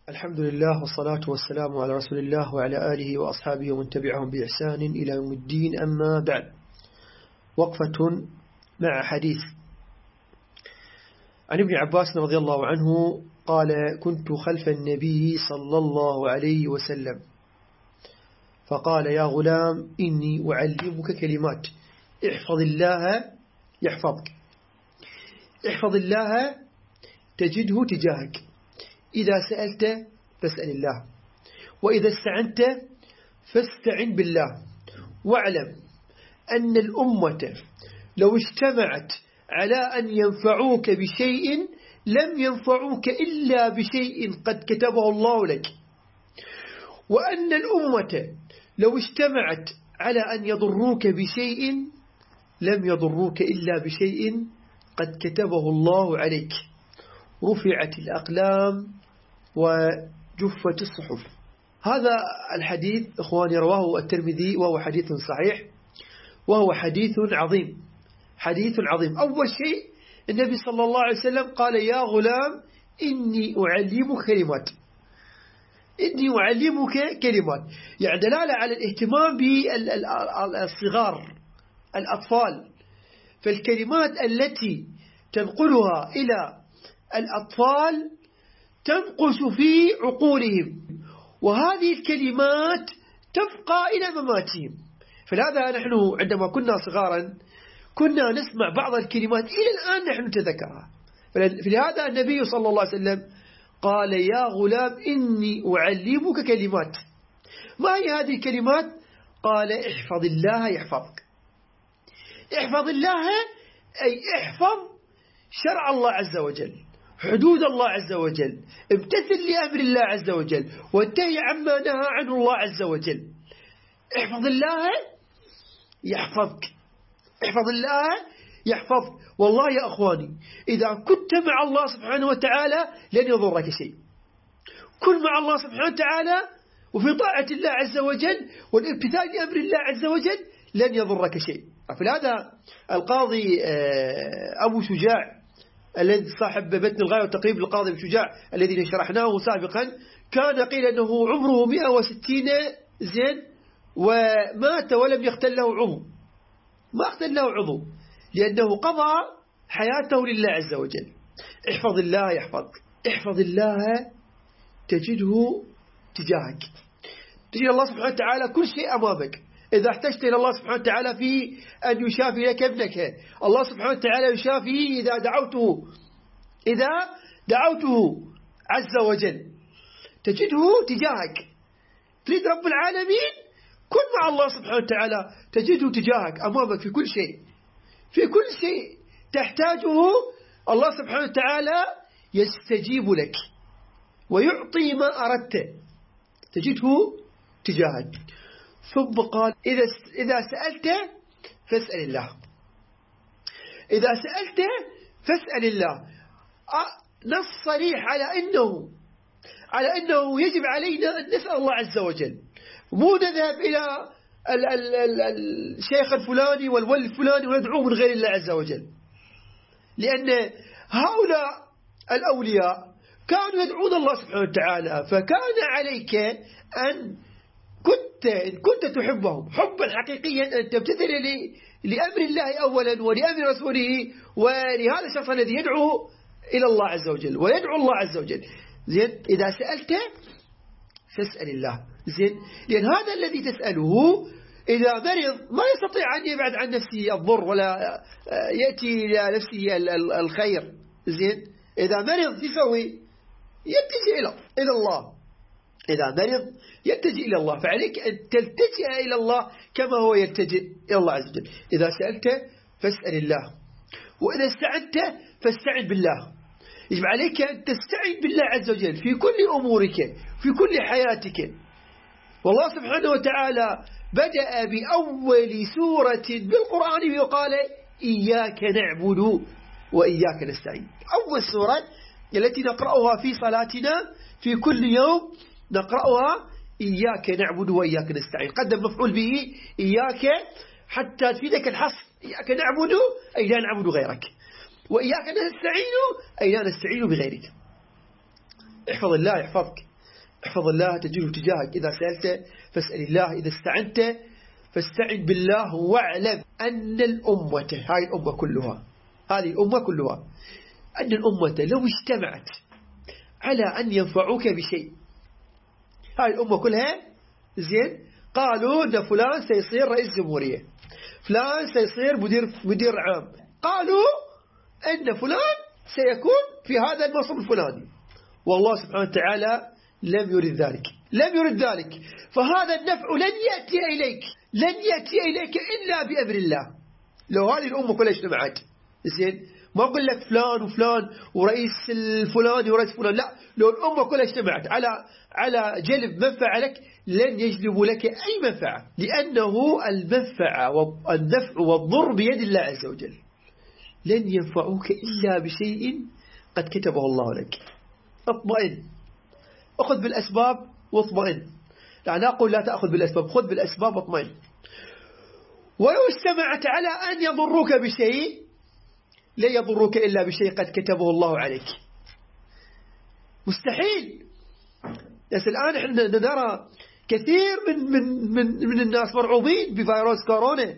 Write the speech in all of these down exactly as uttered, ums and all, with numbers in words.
الحمد لله والصلاة والسلام على رسول الله وعلى آله وأصحابه ومن تبعهم بإحسان إلى يوم الدين. أما بعد، وقفة مع حديث عن ابن عباس رضي الله عنه قال: كنت خلف النبي صلى الله عليه وسلم فقال: يا غلام إني أعلمك كلمات، احفظ الله يحفظك، احفظ الله تجده تجاهك، إذا سألت فاسأل الله، وإذا استعنت فاستعن بالله، واعلم أن الأمة لو اجتمعت على أن ينفعوك بشيء لم ينفعوك إلا بشيء قد كتبه الله لك، وأن الأمة لو اجتمعت على أن يضروك بشيء لم يضروك إلا بشيء قد كتبه الله عليك. رفعت الأقلام وجفت الصحف. هذا الحديث إخواني رواه الترمذي وهو حديث صحيح، وهو حديث عظيم، حديث عظيم. أول شيء النبي صلى الله عليه وسلم قال: يا غلام إني أعلمك كلمات، إني أعلمك كلمات، يعني دلالة على الاهتمام بالصغار الأطفال. فالكلمات التي تنقلها إلى الأطفال تنقش في عقولهم، وهذه الكلمات تبقى إلى مماتهم. فلهذا نحن عندما كنا صغارا كنا نسمع بعض الكلمات إلى الآن نحن نتذكرها. فلهذا النبي صلى الله عليه وسلم قال: يا غلام إني أعلمك كلمات. ما هي هذه الكلمات؟ قال: احفظ الله يحفظك. احفظ الله أي احفظ شرع الله عز وجل، حدود الله عز وجل، امتثل لأمر الله عز وجل، وانتهي عما نهى عنه الله عز وجل. احفظ الله يحفظك، احفظ الله يحفظك. والله يا أخواني، إذا كنت مع الله سبحانه وتعالى لن يضرك شيء. كن مع الله سبحانه وتعالى وفي طاعة الله عز وجل والامتثال لأمر الله عز وجل لن يضرك شيء. فلهذا القاضي أبو شجاع الذي صاحب متن الغاية والتقريب للقاضي أبو شجاع الذي شرحناه سابقا، كان قيل أنه عمره مئة وستين زين، ومات ولم يختل له عضو، ما اختل له عضو، لأنه قضى حياته لله عز وجل. احفظ الله يحفظك، احفظ الله تجده تجاهك، تجد الله سبحانه وتعالى كل شيء أمامك. إذا احتجت إلى الله سبحانه وتعالى في أن يشافي لك ابنك، الله سبحانه وتعالى يشافيه إذا دعوته، إذا دعوته عز وجل تجده تجاهك. تريد رب العالمين، كن مع الله سبحانه وتعالى تجده تجاهك، أمامك في كل شيء، في كل شيء تحتاجه الله سبحانه وتعالى يستجيب لك ويعطي ما أردت، تجده تجاهك. ثم قال: إذا إذا سألت فاسأل الله، إذا سألت فاسأل الله. نص صريح على أنه على أنه يجب علينا أن نسأل الله عز وجل، مو نذهب إلى ال ال ال الشيخ الفلاني والولي الفلاني وندعوه من غير الله عز وجل، لأن هؤلاء الأولياء كانوا يدعون الله سبحانه وتعالى. فكان عليك أن كنت إن كنت تحبهم حبا حقيقيا أن تمتثل لأمر الله أولا ولأمر رسوله ولهذا الشخص الذي يدعو إلى الله عز وجل ويدعو الله عز وجل. زين، إذا سألت فاسأل الله. زين، لأن هذا الذي تسأله إذا مرض ما يستطيع أن يبعد عن نفسه الضر ولا يأتي إلى نفسه الخير. زين، إذا مرض يسوي يتجه إلى إلى الله، إذا مرض يلتجئ إلى الله، فعليك أن تلتجئ إلى الله كما هو يلتجئ إلى الله عز وجل. إذا سألت فاسأل الله، وإذا استعنت فاستعن بالله. يجب عليك أن تستعين بالله عز وجل في كل أمورك، في كل حياتك. والله سبحانه وتعالى بدأ بأول سورة بالقرآن وقال: إياك نعبد وإياك نستعين. أول سورة التي نقرأها في صلاتنا في كل يوم نقرأها: إياك نعبد وإياك نستعين. قدم مفعول به إياك حتى تفيدك الحصر، إياك نعبد أي لا نعبد غيرك، وإياك نستعين أي لا نستعين بغيرك. احفظ الله يحفظك، احفظ الله تجده تجاهك، إذا سألت فاسأل الله، إذا استعنت فاستعن بالله، واعلم أن الأمة، هاي الأمة كلها، هذه الأمة كلها، أن الأمة لو اجتمعت على أن ينفعوك بشيء، هاي الأمة كلها زين، قالوا أن فلان سيصير رئيس جمهورية، فلان سيصير مدير مدير عام، قالوا أن فلان سيكون في هذا المنصب الفلاني، والله سبحانه وتعالى لم يرد ذلك، لم يرد ذلك، فهذا النفع لن يأتي إليك، لن يأتي إليك إلا بأمر الله. لو هذه الأمة كلها اجتمعت زين، ما أقول لك فلان وفلان ورئيس الفلاني ورئيس فلان، لا، لو الأمة كلها اجتمعت على على جلب منفعة لك، لن يجلبوا لك أي منفعة، لأنه المنفعة والنفع والضر بيد الله عز وجل، لن ينفعوك إلا بشيء قد كتبه الله لك. اطمئن، أخذ بالأسباب واطمئن، لا أقول لا تأخذ بالأسباب، خذ بالأسباب واطمئن. ولو استمعت على أن يضروك بشيء، لا يضروك إلا بشيء قد كتبه الله عليك. مستحيل. بس الآن احنا نرى كثير من من من من الناس مرعوبين بفيروس كورونا،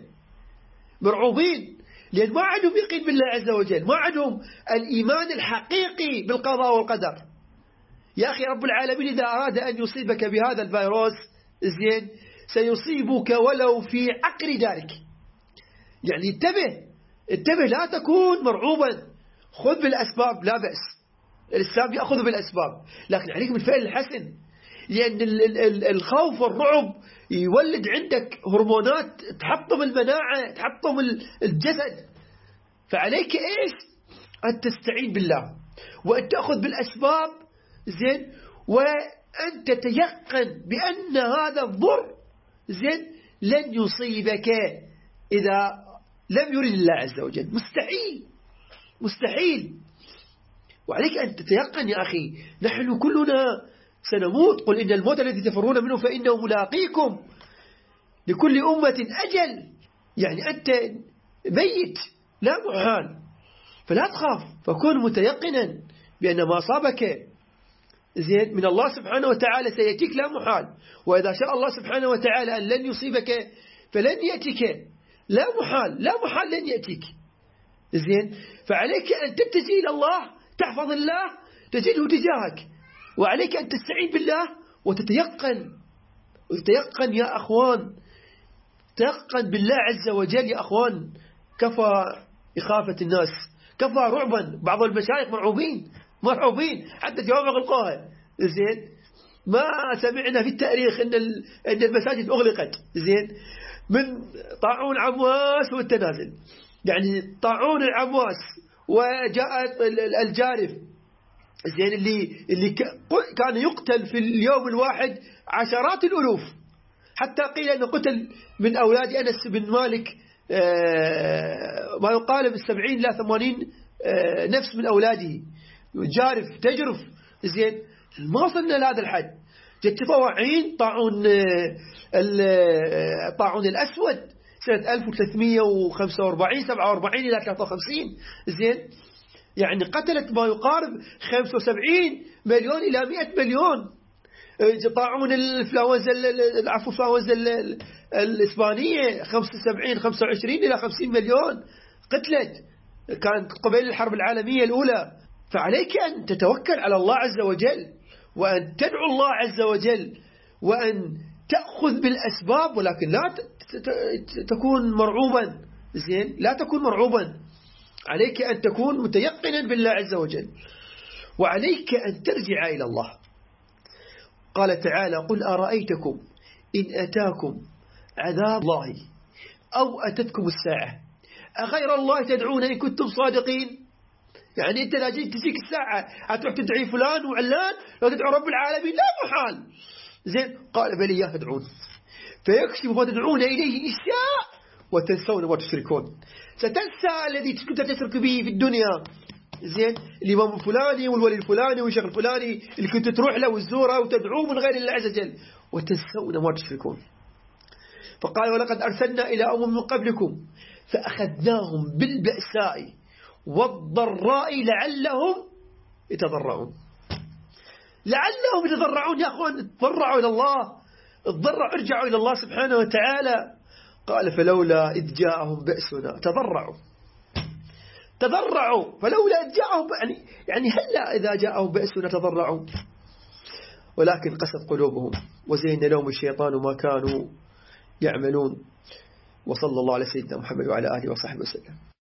مرعوبين لأن ما عندهم يقين بالله عز وجل، ما عندهم الإيمان الحقيقي بالقضاء والقدر. يا أخي رب العالمين إذا أراد أن يصيبك بهذا الفيروس زين سيصيبك ولو في عقر دارك. يعني انتبه، انتبه، لا تكون مرعوبا، خذ بالأسباب لا بأس، الإسلام يأخذ بالأسباب، لكن عليك من فعل الحسن، لأن الخوف والرعب يولد عندك هرمونات تحطم المناعة، تحطم الجسد. فعليك إيش؟ أن تستعين بالله وأن تأخذ بالأسباب زين، وأن تتيقن بأن هذا الضر زين لن يصيبك إذا لم يرد الله عز وجل. مستحيل، مستحيل. وعليك أن تتيقن يا أخي نحن كلنا سنموت، قل إن الموت الذي تفرون منه فإنه ملاقيكم، لكل أمة أجل، يعني أنت ميت لا محال، فلا تخاف، فكن متيقنا بأن ما أصابك زين من الله سبحانه وتعالى سيأتيك لا محال، وإذا شاء الله سبحانه وتعالى أن لن يصيبك فلن يأتيك لا محال، لا محال لن يأتيك زين. فعليك أن تتجه إلى الله، تحفظ الله تجده تجاهك، وعليك أن تستعين بالله وتتيقن، وتتيقن يا أخوان، تيقن بالله عز وجل يا أخوان. كفى إخافة الناس، كفى رعبا. بعض المشايخ مرعوبين، مرعوبين حتى جواب غلقوها زين. ما سمعنا في التاريخ إن إن المساجد أغلقت زين من طاعون عمواس والتنازل، يعني طاعون العمواس وجاءت الجارف زين اللي اللي كان يقتل في اليوم الواحد عشرات الألوف، حتى قيل أنه قتل من أولاد أنس بن مالك ما يقارب السبعين إلى ثمانين نفس من أولاده، جارف تجرف زين. ما وصلنا لهذا الحد. جت طواعين طاعون الطاعون الأسود سنة ألف وثلاثمئة وخمسة وأربعين سبعة وأربعين إلى ثلاثة وخمسين زين، يعني قتلت ما يقارب خمسة وسبعين مليون إلى مئة مليون. طاعون الإنفلونزا العفو الإنفلونزا الإسبانية خمسة وسبعين خمسة وعشرين إلى خمسين مليون قتلت، كانت قبيل الحرب العالمية الأولى. فعليك أن تتوكل على الله عز وجل، وأن تدعو الله عز وجل، وأن تأخذ بالأسباب، ولكن لا تكون مرعوبا زين، لا تكون مرعوبا. عليك أن تكون متيقنا بالله عز وجل، وعليك أن ترجع إلى الله. قال تعالى: قل أرأيتكم إن أتاكم عذاب الله أو أتتكم الساعة أغير الله تدعون إن كنتم صادقين. يعني أنت لا جيت تجيك الساعة هتروح تدعي فلان وعلان، لو تدعو رب العالمين لا محال زين. قال: بل إياه تدعون فيكشف ما تدعون إليه إن شاء وتنسون ما تشركون. ستنسى الذي كنت تشرك به في الدنيا زين، الإمام الفلاني والولي الفلاني والشيخ الفلاني اللي كنت تروح له والزوره وتدعوه من غير الله عز وجل، وتنسون ما تشركون. فقال: ولقد أرسلنا إلى أمم من قبلكم فأخذناهم بالبأساء والضراء لعلهم يتضرعون. لعلهم يتضرعون. يا أخوان تضرعوا إلى الله، تضرعوا ارجعوا إلى الله سبحانه وتعالى. قال فلولا إذ جاءهم بأسنا تضرعوا تضرعوا فلولا إذ جاءهم، يعني, يعني هلا إذا جاءهم بأسنا تضرعوا، ولكن قست قلوبهم وزين لهم الشيطان ما كانوا يعملون. وصلى الله على سيدنا محمد وعلى آله وصحبه وسلم.